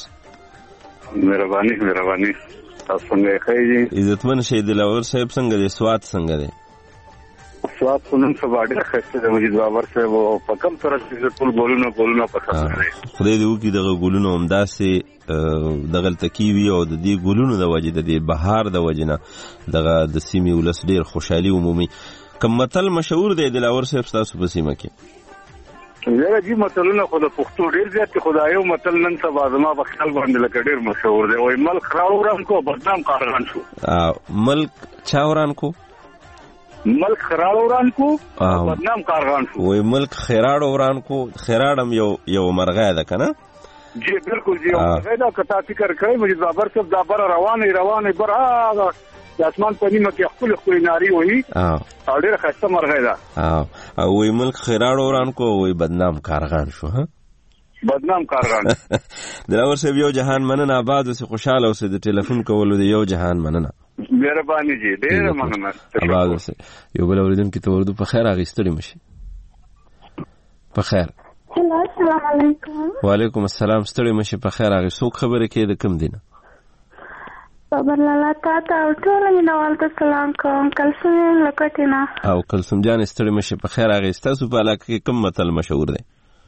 مهرباني تاسو څنګه ښه عزتمن شي دلاور صاحب څنګه دي؟ سواد څنګه دي؟ سواد نن سبا ډېر ښه دی مجید بابر صاحب او په کوم طرح چې ټول ګولونه په خبره دي. خدای دې وکړي دغه ګولونه همداسې دغه تکیوي او د دې ګولونو د وجې د دې بهار د وجې نه دغه د سیمې ولس ډېر خوشحالي عمومي. کوم متل مشهور دی دلاور صاحب ستاسو په سیمه کې؟ زه جی متلونه خو د پښتو ډېر زیات خدای یو متل نن سبا زما په خیال باندې لکه ډېر مشهور دی. وایي ملک راوران کو بدنام قهرمان شو. ملک چا وران کو؟ ملک خراړ وران کو بدنام کارغان شو. وای ملک خراړ وران کو. خراړم یو مرغه ده کنه؟ جی بالکل جی مرغه ده. کتا فکر کوي مجید بابر صاحب دا بر روانه بر د اسمان په نیمه کې خپل ناری وای او ډیره خسته مرغه ده. او وای ملک خراړ وران کو وای بدنام کارغان شو. ها بدنام کارغان. دلاور صاحب یو جهان مننه، آباد اوسه، خوشاله اوسه. د ټلیفون کولو دی یو جهان مننه. مهرباني جی ډېر مننه. آباد اوسه. یو بل اوریدونکو ته وردو په خیر اغستړي مشي. په خیر. السلام علیکم. وعلیکم السلام. ستړي مشي په خیر اغه څوک خبره کې د کم دینه؟ بابر لالا تا ته ټول مینوال ته سلام کوم. کلسوم لکټینا. او کلسوم جان ستړي مشي په خیر اغه. تاسو په علاقه کې کوم متل مشهور دی؟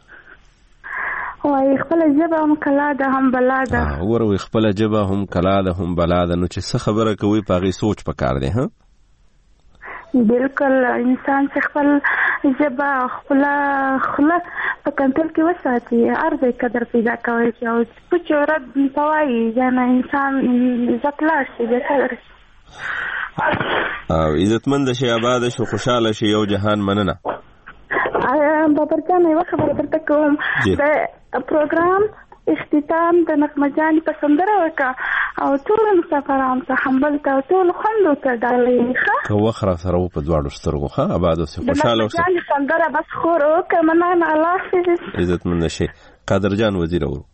وای خپل جبه هم کلا ده هم بلا ده. وروي خپل جبه هم کلا ده هم بلا ده. نو چې څه خبره کوي په غي سوچ پکار دی. ها بالکل انسان چې خپل جبه خپل په کنټرول کې وساتي ارزه قدر پیدا کوي او په چورت پوای ځنه انسان عزت لاشي به قدر او عزتمند شي، آباد شي، خوشاله شي. یو جهان مننه. بابر جان یو خبره درته کوم. د پروګرام اختتام د نغمه جان په سندره وکړه او ټول مسافران ته حمل ته ټول خوند ته ډالې ښه کو وخره سره په دواړو سترګو. ښه آباد اوسه، خوشاله اوسه. جان سندره بس خور او کمنان الله حافظ. عزتمند شي. قادر جان وزیر اورو.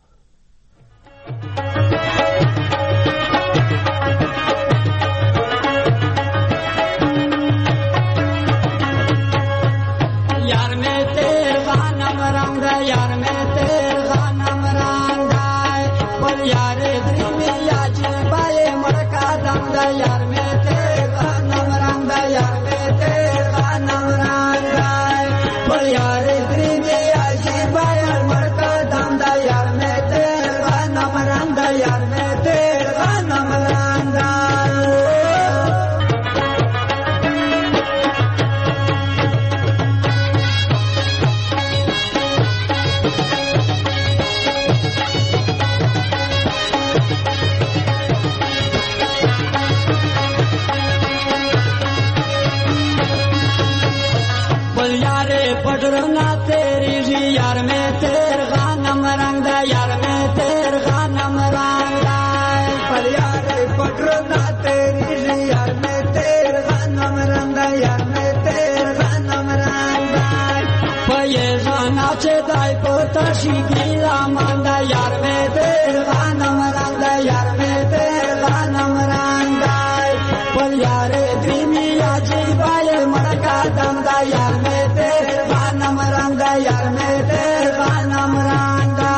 درینی یاجی بای مرکا دم دا یار میں تیرے غانم رنگ دا یار میں تیرے غانم رنگ دا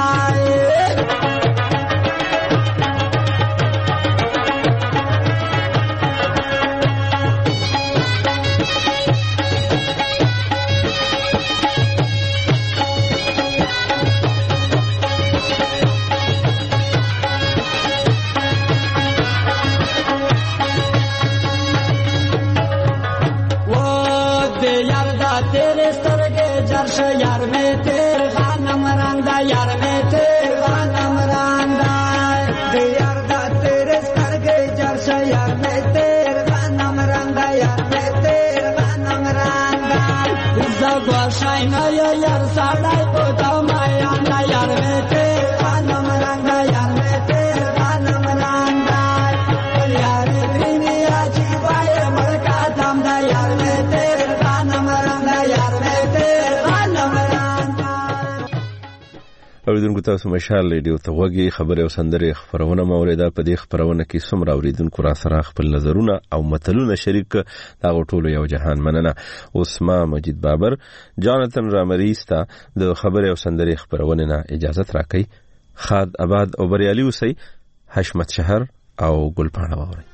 तेरे सरगे जर्श यार में तेरे खानम रंगा यार में तेरे खानम रंगा यार दा तेरे सरगे जर्श यार में तेरे खानम रंगा यार में तेरे खानम रंगा जगो शाइना यार साड़ा को तो माया ना यार में तेरे खानम रंगा यार में तेरे खानम रंगा यार बिनी आजी बाय मरका दम दा यार में तेरे खानम रंगा اوریدونکو تاسو مشال ریډیو ته وګورئ خبره او سندره خبرونه موریدا په دې خبرونه کې څومره اوریدونکو را سره خپل نظرونه او متلونه شریک دا ټولو یو جهان مننه اوس ما مجید بابر جانتن رامریستا د خبره او سندره خبرونه نه اجازه راکړي خاد آباد او بریالي اوسئ حشمت شهر او ګلپاڼه ووري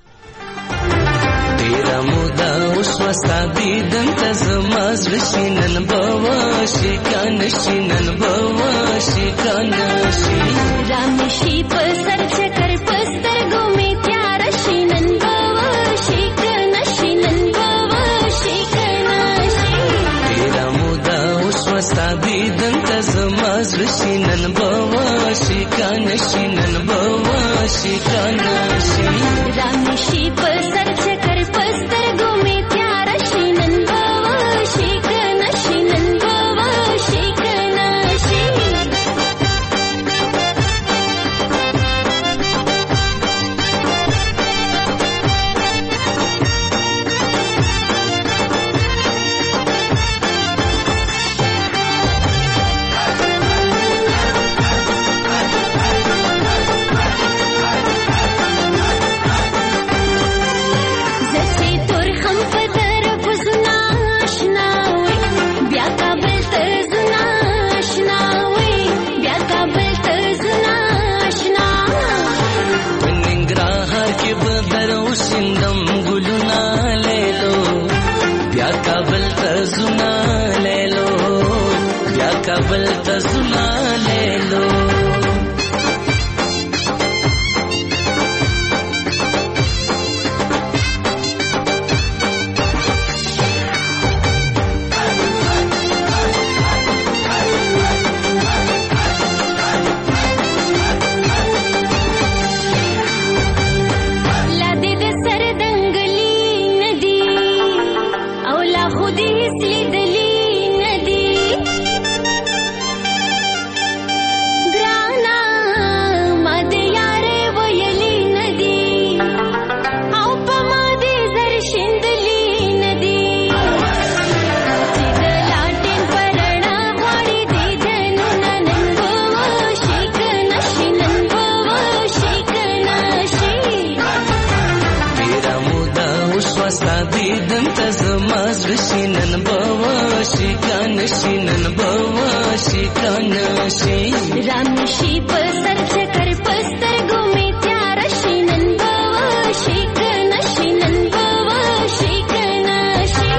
تیرا مودا اوس وستا دیدن تزما زړشینن بواشي کنشینن بواشي کنشي رامشي په سر چکر پستر ګومې تیار شینن بواشي کنشینن بواشي کنشي تیرا مودا اوس وستا دیدن تزما زړشینن بواشي کنشینن بواشي کنشي رامشي په سر چکر پستر ګومې تیار شینن بواشي کنشینن بواشي کنشي काबल तजुना ले लो रामशी पर सर चकर पस्तर घूमे त्यार शीनन बवाशी कनशीनन बवाशी कनशी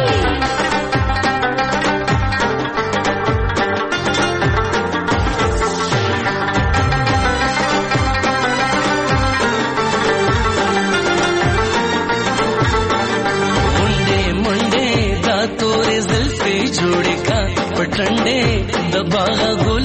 मुंडे मुंडे दा तोरे जुल्फे जोड़े का पटंडे दबागा